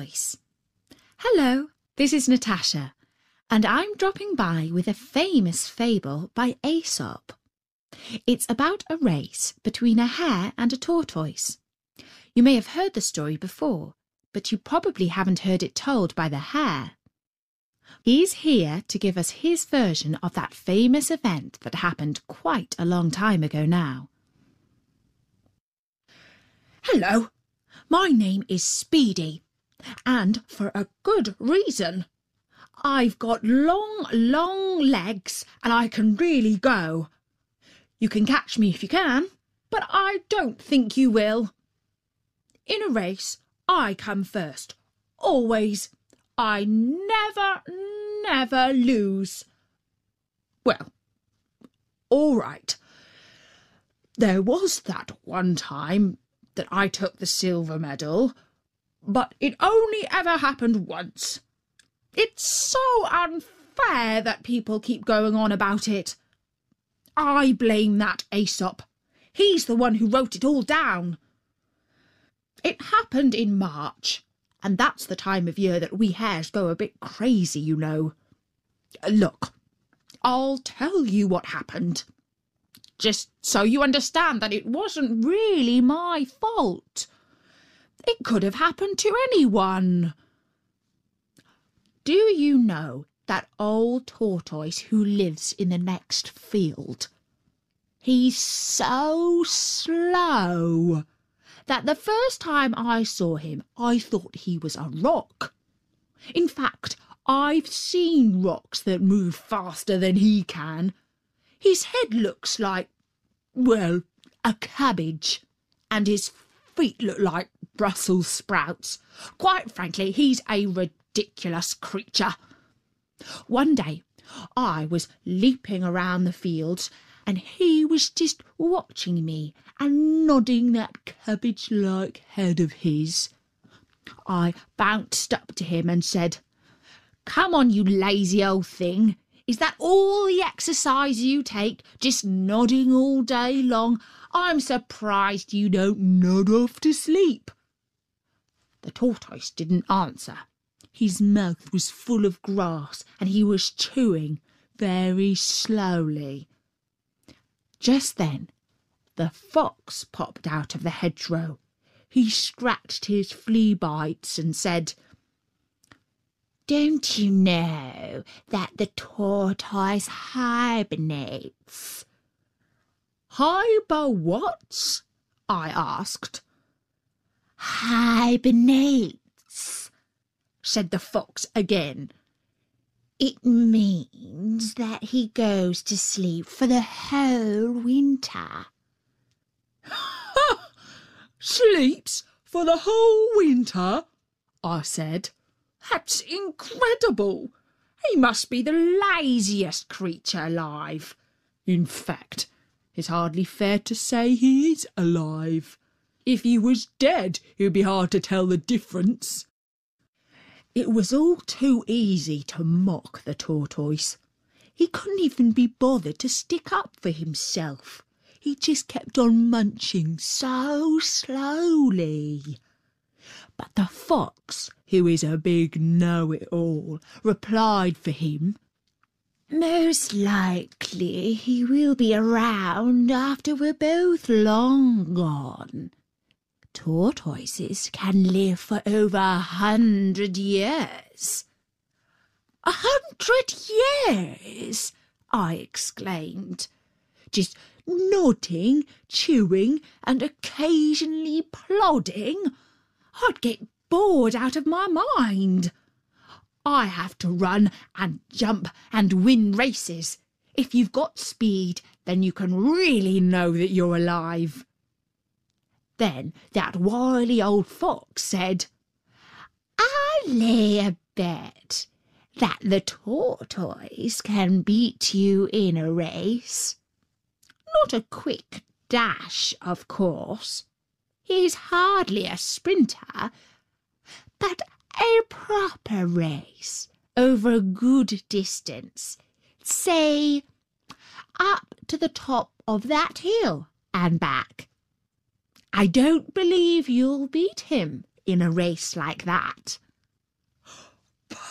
Tortoise. Hello, this is Natasha, and I'm dropping by with a famous fable by Aesop. It's about a race between a hare and a tortoise. You may have heard the story before, but you probably haven't heard it told by the hare. He's here to give us his version of that famous event that happened quite a long time ago now. Hello, my name is Speedy, and for a good reason. I've got long legs and I can really go. You can catch me if you can, but I don't think you will. In a race, I come first, always. I never lose. Well, all right. There was that one time that I took the silver medal, but it only ever happened once. It's so unfair that people keep going on about it. I blame that Aesop. He's the one who wrote it all down. It happened in March, and that's the time of year that we hares go a bit crazy, you know. Look, I'll tell you what happened, just so you understand that it wasn't really my fault. It could have happened to anyone. Do you know that old tortoise who lives in the next field? He's so slow that the first time I saw him, I thought he was a rock. In fact, I've seen rocks that move faster than he can. His head looks like, well, a cabbage, and his feet look like Brussels sprouts. Quite frankly, he's a ridiculous creature. One day, I was leaping around the fields, and he was just watching me and nodding that cabbage-like head of his. I bounced up to him and said, "Come on, you lazy old thing. Is that all the exercise you take, just nodding all day long? I'm surprised you don't nod off to sleep." The tortoise didn't answer. His mouth was full of grass, and he was chewing very slowly. Just then, the fox popped out of the hedgerow. He scratched his flea bites and said, "Don't you know that the tortoise hibernates?" "Hiber-what?" I asked. "Hibernates," said the fox again. "It means that he goes to sleep for the whole winter." "Sleeps for the whole winter?" I said. "That's incredible. He must be the laziest creature alive. In fact, it's hardly fair to say he is alive. If he was dead, it would be hard to tell the difference." It was all too easy to mock the tortoise. He couldn't even be bothered to stick up for himself. He just kept on munching so slowly. But the fox, who is a big know-it-all, replied for him, "Most likely he will be around after we're both long gone. Tortoises can live for over 100 years. 100 years? I exclaimed, just nodding, chewing, and occasionally plodding. I'd get bored out of my mind. I have to run and jump and win races. If you've got speed, then you can really know that you're alive." Then that wily old fox said, "I lay a bet that the tortoise can beat you in a race. Not a quick dash, of course. He's hardly a sprinter, but a proper race over a good distance. Say, up to the top of that hill and back. I don't believe you'll beat him in a race like that."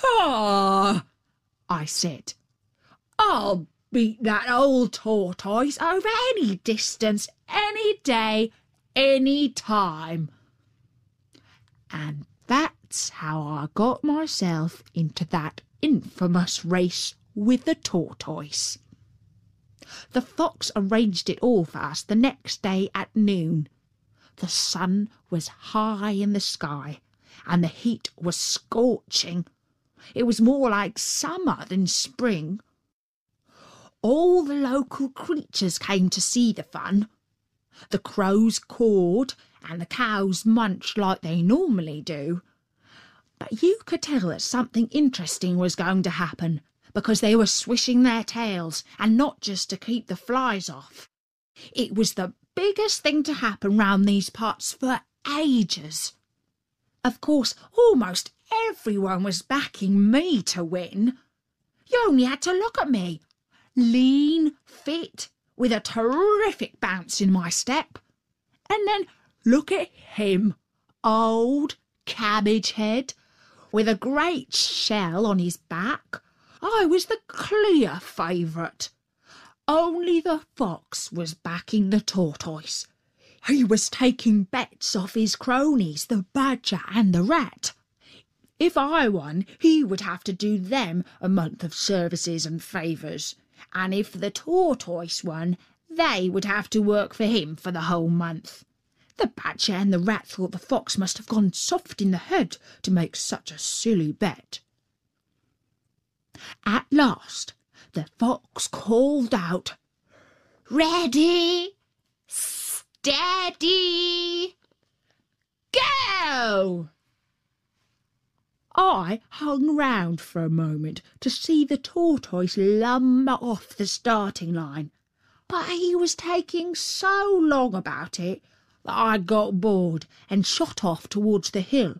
"Ah!" I said. "I'll beat that old tortoise over any distance, any day, any time." And that's how I got myself into that infamous race with the tortoise. The fox arranged it all for us the next day at noon. The sun was high in the sky, and the heat was scorching. It was more like summer than spring. All the local creatures came to see the fun. The crows cawed, and the cows munched like they normally do. But you could tell that something interesting was going to happen, because they were swishing their tails, and not just to keep the flies off. It was the biggest thing to happen round these parts for ages. Of course, almost everyone was backing me to win. You only had to look at me, lean, fit, with a terrific bounce in my step. And then look at him, old Cabbage Head, with a great shell on his back. I was the clear favourite. Only the fox was backing the tortoise. He was taking bets off his cronies, the badger and the rat. If I won, he would have to do them a month of services and favours, and if the tortoise won, they would have to work for him for the whole month. The badger and the rat thought the fox must have gone soft in the head to make such a silly bet. At last, the fox called out, "Ready, steady, go!" I hung round for a moment to see the tortoise lumber off the starting line, but he was taking so long about it that I got bored and shot off towards the hill.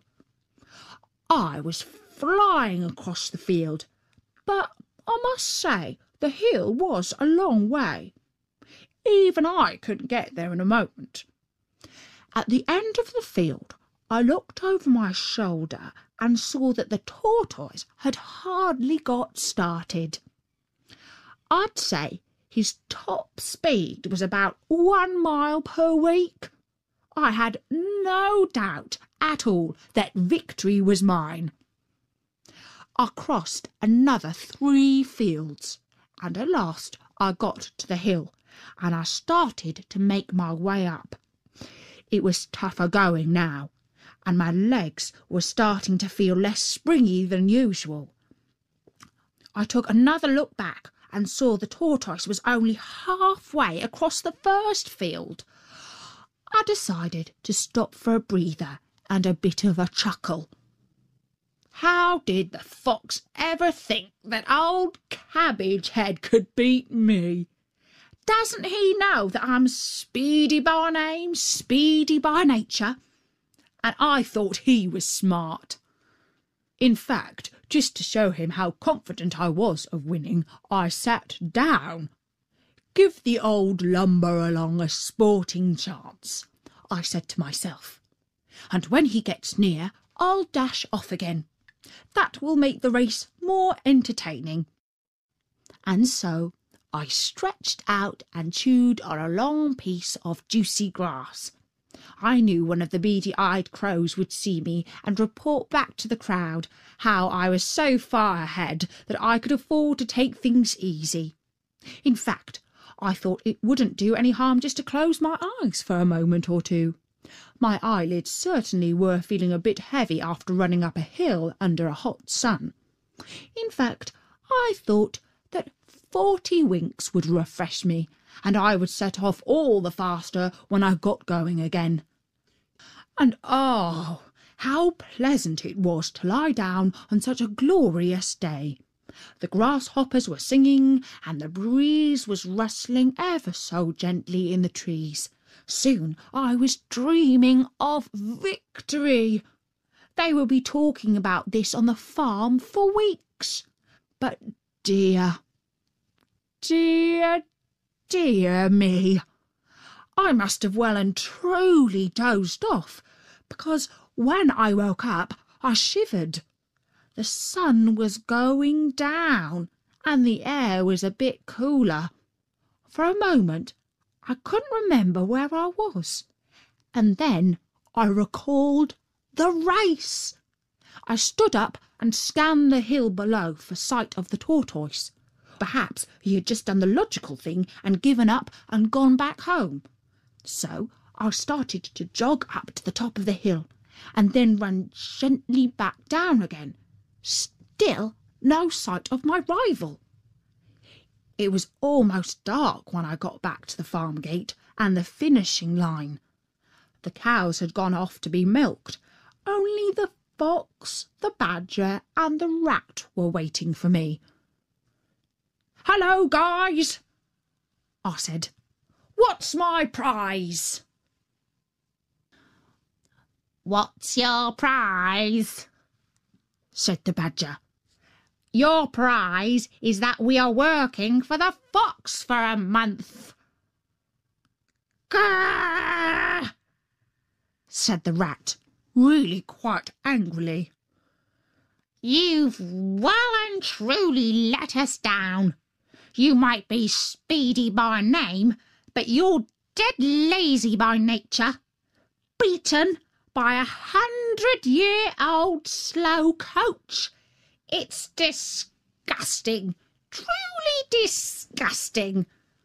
I was flying across the field, but I must say the hill was a long way. Even I couldn't get there in a moment. At the end of the field, I looked over my shoulder and saw that the tortoise had hardly got started. I'd say his top speed was about 1 mile per week. I had no doubt at all that victory was mine. I crossed another 3 fields, and at last I got to the hill, and I started to make my way up. It was tougher going now, and my legs were starting to feel less springy than usual. I took another look back and saw the tortoise was only halfway across the first field. I decided to stop for a breather and a bit of a chuckle. How did the fox ever think that old Cabbage Head could beat me? Doesn't he know that I'm speedy by name, speedy by nature? And I thought he was smart. In fact, just to show him how confident I was of winning, I sat down. "Give the old lumber along a sporting chance," I said to myself. "And when he gets near, I'll dash off again. That will make the race more entertaining." And so I stretched out and chewed on a long piece of juicy grass. I knew one of the beady-eyed crows would see me and report back to the crowd how I was so far ahead that I could afford to take things easy. In fact, I thought it wouldn't do any harm just to close my eyes for a moment or two. My eyelids certainly were feeling a bit heavy after running up a hill under a hot sun. In fact, I thought that 40 winks would refresh me, and I would set off all the faster when I got going again. And oh, how pleasant it was to lie down on such a glorious day. The grasshoppers were singing, and the breeze was rustling ever so gently in the trees. Soon I was dreaming of victory. They will be talking about this on the farm for weeks. But dear, dear, dear me, I must have well and truly dozed off, because when I woke up I shivered. The sun was going down and the air was a bit cooler. For a moment, I couldn't remember where I was. And then I recalled the race. I stood up and scanned the hill below for sight of the tortoise. Perhaps he had just done the logical thing and given up and gone back home. So I started to jog up to the top of the hill and then run gently back down again. Still no sight of my rival. It was almost dark when I got back to the farm gate and the finishing line. The cows had gone off to be milked. Only the fox, the badger, and the rat were waiting for me. "Hello, guys," I said. "What's my prize?" "What's your prize?" said the badger. "Your prize is that we are working for the fox for a month." "Grrr!" said the rat, really quite angrily. "You've well and truly let us down. You might be speedy by name, but you're dead lazy by nature. Beaten by 100-year-old slow coach. It's disgusting, truly disgusting."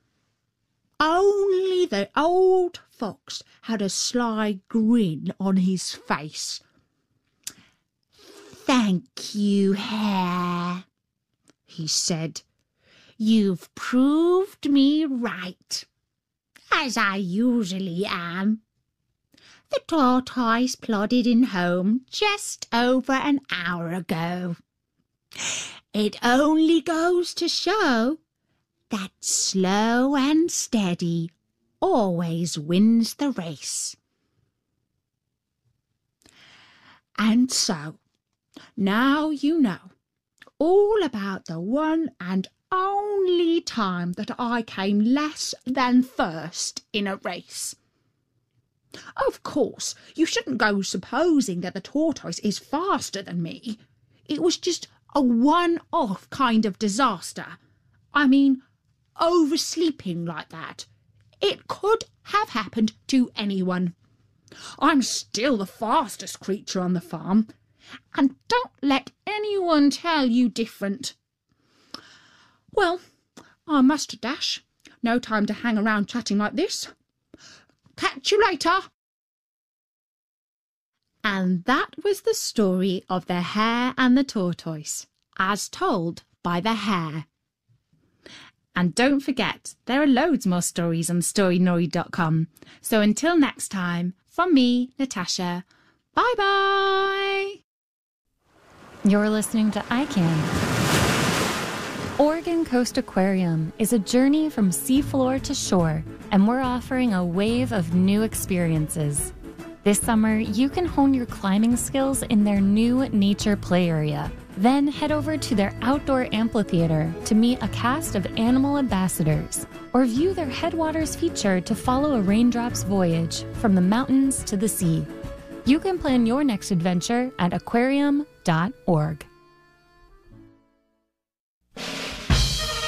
Only the old fox had a sly grin on his face. "Thank you, Hare," he said. "You've proved me right, as I usually am. The tortoise plodded in home just over an hour ago. It only goes to show that slow and steady always wins the race." And so, now you know all about the one and only time that I came less than first in a race. Of course, you shouldn't go supposing that the tortoise is faster than me. It was just a one-off kind of disaster. I mean, oversleeping like that. It could have happened to anyone. I'm still the fastest creature on the farm, and don't let anyone tell you different. Well, I must dash. No time to hang around chatting like this. Catch you later. And that was the story of the hare and the tortoise, as told by the hare. And don't forget, there are loads more stories on Storynory.com. So until next time, from me, Natasha, bye-bye. You're listening to ICANN. Oregon Coast Aquarium is a journey from seafloor to shore, and we're offering a wave of new experiences. This summer, you can hone your climbing skills in their new nature play area. Then head over to their outdoor amphitheater to meet a cast of animal ambassadors, or view their Headwaters feature to follow a raindrop's voyage from the mountains to the sea. You can plan your next adventure at aquarium.org.